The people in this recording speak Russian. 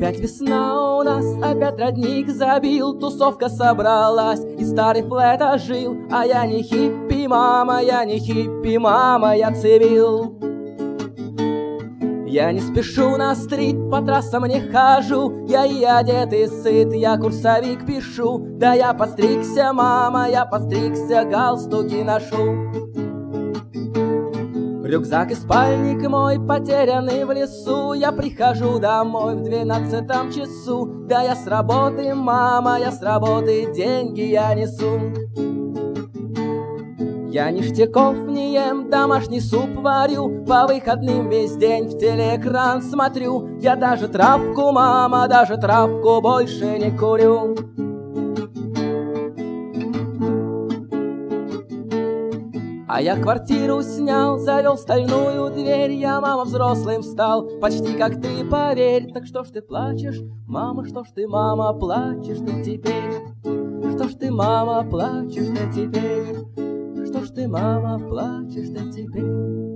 Опять весна у нас, опять родник забил, тусовка собралась, и старый флэт ожил. А я не хиппи, мама, я не хиппи, мама, я цивил. Я не спешу на стрит, по трассам не хожу, я и одет и сыт, я курсовик пишу. Да я постригся, мама, я постригся, галстуки ношу. Рюкзак и спальник мой потерянный в лесу. Я прихожу домой в 12 часу. Да я с работы, мама, я с работы, деньги я несу. Я ништяков не ем, домашний суп варю, по выходным весь день в телеэкран смотрю. Я даже травку, мама, даже травку больше не курю. А я квартиру снял, завел стальную дверь. Я, мама, взрослым стал, почти как ты, поверь. Так что ж ты плачешь, мама, что ж ты, мама, плачешь-то теперь? Что ж ты, мама, плачешь-то теперь? Что ж ты, мама, плачешь-то теперь?